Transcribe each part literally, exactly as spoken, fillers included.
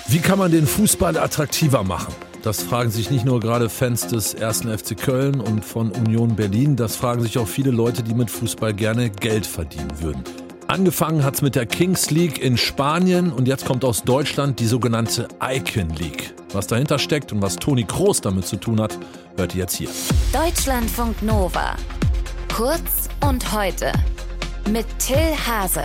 Wie kann man den Fußball attraktiver machen? Das fragen sich nicht nur gerade Fans des ersten F C Köln und von Union Berlin, das fragen sich auch viele Leute, die mit Fußball gerne Geld verdienen würden. Angefangen hat's mit der Kings League in Spanien und jetzt kommt aus Deutschland die sogenannte Icon League. Was dahinter steckt und was Toni Kroos damit zu tun hat, hört ihr jetzt hier. Deutschlandfunk Nova. Kurz und heute mit Till Hase.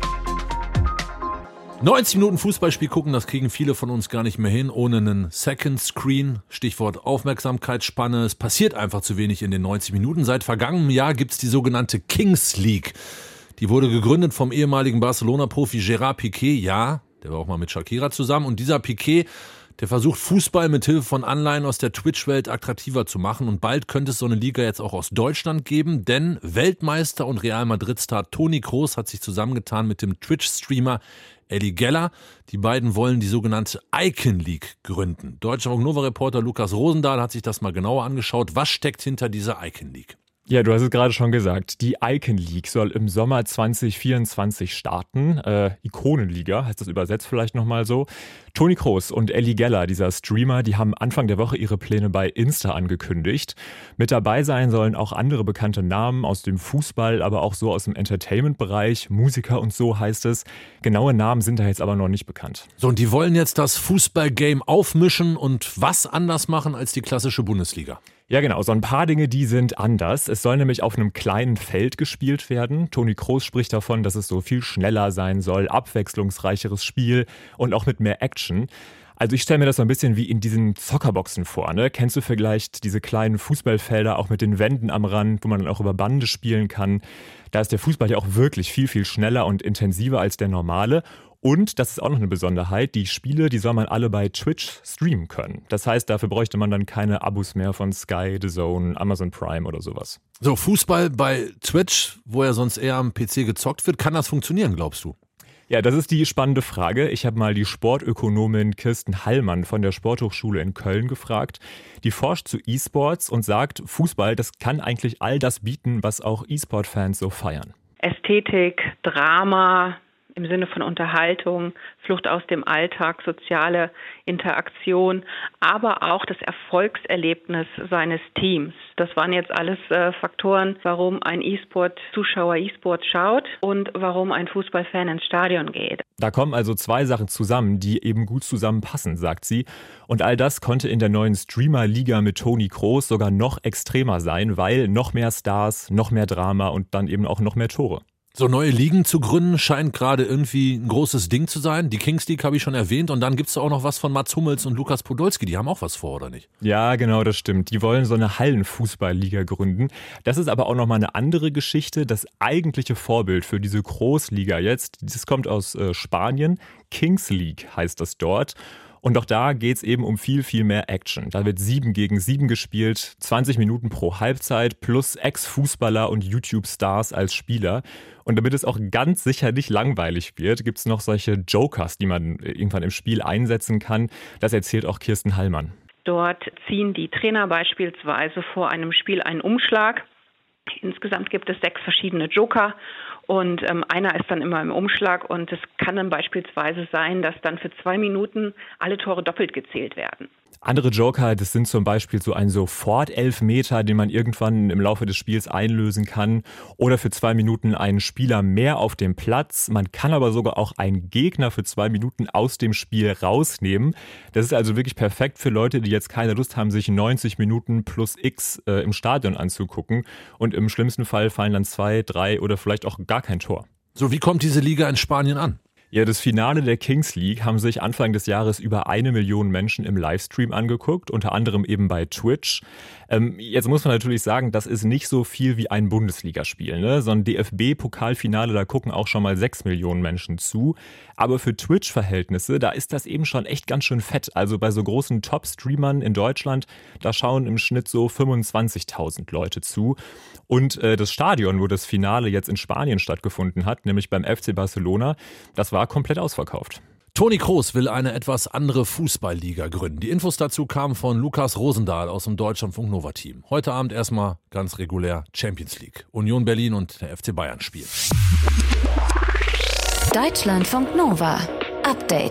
neunzig Minuten Fußballspiel gucken, das kriegen viele von uns gar nicht mehr hin, ohne einen Second Screen. Stichwort Aufmerksamkeitsspanne. Es passiert einfach zu wenig in den neunzig Minuten. Seit vergangenem Jahr gibt's die sogenannte Kings League. Die wurde gegründet vom ehemaligen Barcelona-Profi Gerard Piqué. Ja, der war auch mal mit Shakira zusammen. Und dieser Piqué, der versucht Fußball mit Hilfe von Anleihen aus der Twitch-Welt attraktiver zu machen. Und bald könnte es so eine Liga jetzt auch aus Deutschland geben, denn Weltmeister und Real Madrid-Star Toni Kroos hat sich zusammengetan mit dem Twitch-Streamer Elie Geller. Die beiden wollen die sogenannte Icon League gründen. Deutschlandfunk Nova-Reporter Lukas Rosendahl hat sich das mal genauer angeschaut. Was steckt hinter dieser Icon League? Ja, du hast es gerade schon gesagt. Die Icon League soll im Sommer zwanzig vierundzwanzig starten. Äh, Ikonenliga heißt das übersetzt vielleicht nochmal so. Toni Kroos und Elie Geller, dieser Streamer, die haben Anfang der Woche ihre Pläne bei Insta angekündigt. Mit dabei sein sollen auch andere bekannte Namen aus dem Fußball, aber auch so aus dem Entertainment-Bereich, Musiker und so heißt es. Genaue Namen sind da jetzt aber noch nicht bekannt. So, und die wollen jetzt das Fußball-Game aufmischen und was anders machen als die klassische Bundesliga? Ja genau, so ein paar Dinge, die sind anders. Es soll nämlich auf einem kleinen Feld gespielt werden. Toni Kroos spricht davon, dass es so viel schneller sein soll, abwechslungsreicheres Spiel und auch mit mehr Action. Also ich stelle mir das so ein bisschen wie in diesen Zockerboxen vor. Ne? Kennst du vielleicht diese kleinen Fußballfelder auch mit den Wänden am Rand, wo man dann auch über Bande spielen kann? Da ist der Fußball ja auch wirklich viel, viel schneller und intensiver als der normale. Und, das ist auch noch eine Besonderheit, die Spiele, die soll man alle bei Twitch streamen können. Das heißt, dafür bräuchte man dann keine Abos mehr von Sky, The Zone, Amazon Prime oder sowas. So, Fußball bei Twitch, wo ja sonst eher am P C gezockt wird, kann das funktionieren, glaubst du? Ja, das ist die spannende Frage. Ich habe mal die Sportökonomin Kirsten Hallmann von der Sporthochschule in Köln gefragt. Die forscht zu E-Sports und sagt, Fußball, das kann eigentlich all das bieten, was auch E-Sport-Fans so feiern. Ästhetik, Drama, im Sinne von Unterhaltung, Flucht aus dem Alltag, soziale Interaktion, aber auch das Erfolgserlebnis seines Teams. Das waren jetzt alles äh, Faktoren, warum ein E-Sport-Zuschauer E-Sport schaut und warum ein Fußballfan ins Stadion geht. Da kommen also zwei Sachen zusammen, die eben gut zusammenpassen, sagt sie. Und all das konnte in der neuen Streamer-Liga mit Toni Kroos sogar noch extremer sein, weil noch mehr Stars, noch mehr Drama und dann eben auch noch mehr Tore. So neue Ligen zu gründen scheint gerade irgendwie ein großes Ding zu sein. Die Kings League habe ich schon erwähnt und dann gibt es auch noch was von Mats Hummels und Lukas Podolski. Die haben auch was vor, oder nicht? Ja, genau, das stimmt. Die wollen so eine Hallenfußballliga gründen. Das ist aber auch nochmal eine andere Geschichte. Das eigentliche Vorbild für diese Großliga jetzt, das kommt aus äh, Spanien. Kings League heißt das dort. Und auch da geht's eben um viel, viel mehr Action. Da wird sieben gegen sieben gespielt, zwanzig Minuten pro Halbzeit plus Ex-Fußballer und YouTube-Stars als Spieler. Und damit es auch ganz sicher nicht langweilig wird, gibt's noch solche Jokers, die man irgendwann im Spiel einsetzen kann. Das erzählt auch Kirsten Hallmann. Dort ziehen die Trainer beispielsweise vor einem Spiel einen Umschlag. Insgesamt gibt es sechs verschiedene Joker. Und ähm, einer ist dann immer im Umschlag und es kann dann beispielsweise sein, dass dann für zwei Minuten alle Tore doppelt gezählt werden. Andere Joker, das sind zum Beispiel so ein Sofort-Elfmeter, den man irgendwann im Laufe des Spiels einlösen kann. Oder für zwei Minuten einen Spieler mehr auf dem Platz. Man kann aber sogar auch einen Gegner für zwei Minuten aus dem Spiel rausnehmen. Das ist also wirklich perfekt für Leute, die jetzt keine Lust haben, sich neunzig Minuten plus X äh, im Stadion anzugucken. Und im schlimmsten Fall fallen dann zwei, drei oder vielleicht auch gar kein Tor. So, wie kommt diese Liga in Spanien an? Ja, das Finale der Kings League haben sich Anfang des Jahres über eine Million Menschen im Livestream angeguckt, unter anderem eben bei Twitch. Ähm, jetzt muss man natürlich sagen, das ist nicht so viel wie ein Bundesligaspiel, ne? So ein D F B-Pokalfinale, da gucken auch schon mal sechs Millionen Menschen zu. Aber für Twitch-Verhältnisse, da ist das eben schon echt ganz schön fett. Also bei so großen Top-Streamern in Deutschland, da schauen im Schnitt so fünfundzwanzigtausend Leute zu. Und äh, das Stadion, wo das Finale jetzt in Spanien stattgefunden hat, nämlich beim F C Barcelona, das war komplett ausverkauft. Toni Kroos will eine etwas andere Fußballliga gründen. Die Infos dazu kamen von Lukas Rosendahl aus dem Deutschlandfunk Nova Team. Heute Abend erstmal ganz regulär Champions League. Union Berlin und der F C Bayern spielen. Deutschlandfunk Nova. Update.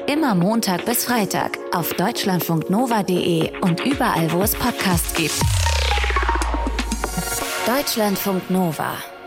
Immer Montag bis Freitag auf deutschlandfunknova punkt de und überall, wo es Podcasts gibt. Deutschlandfunk Nova.